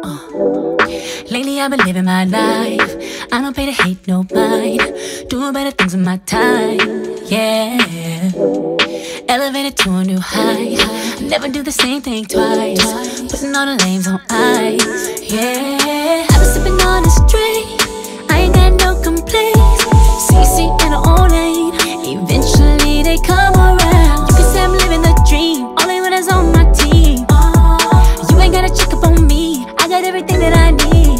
Lately I've been living my life. I don't pay to hate nobody. Doing better things with my time. Yeah. Elevated to a new height. Never do the same thing twice. Putting all the lames on ice. Yeah. I've been sipping on this drink. I ain't got no complaints. CC in her own lane. Eventually they come around. You can say I'm living the dream. All they want is on my team. You ain't gotta check up on me. I got everything that I need.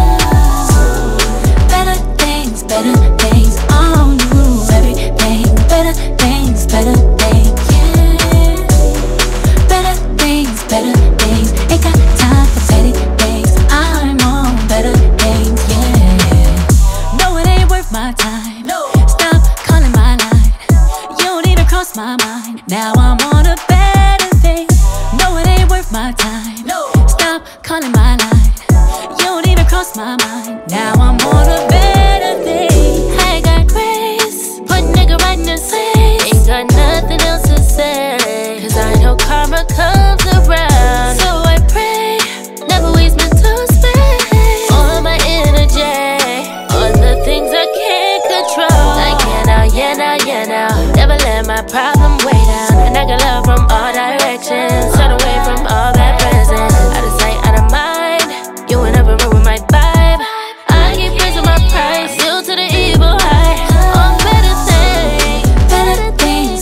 Better things on you. Everything, better things, better things. Yeah. Better things. Ain't got time for petty things. I'm on better things, yeah. No, it ain't worth my time. No. Stop calling my line. You don't even cross my mind. Now I'm on a better thing. No, it ain't worth my time. No. Stop calling my line. You don't even cross my mind. Now I'm on a better thing. I got grace, put nigga right in his face. Ain't got nothing else to say, cause I know karma comes around. So I pray, never waste mental space. All my energy on the things I can't control. I cannot, yeah now. Never let my problem weigh down. And I got love from all directions. Turn away from all bad presents. Out of sight, out of mind. You will never ruin my vibe. I keep raising my price, still to the evil high. On better things on you. Everything,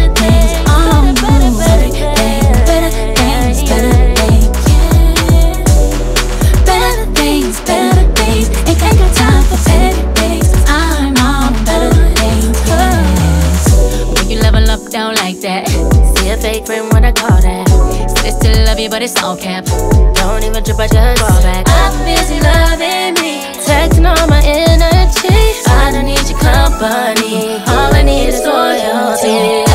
better things, yeah. Better things. Ain't got time for petty things. I'm on better things, yeah. When you level up down like that, see a fake friend when I call that. Say they still love you, but it's all cap. Don't even trip, I just fall back. I'm busy loving me, taxing all my energy. I don't need your company, all I need is loyalty.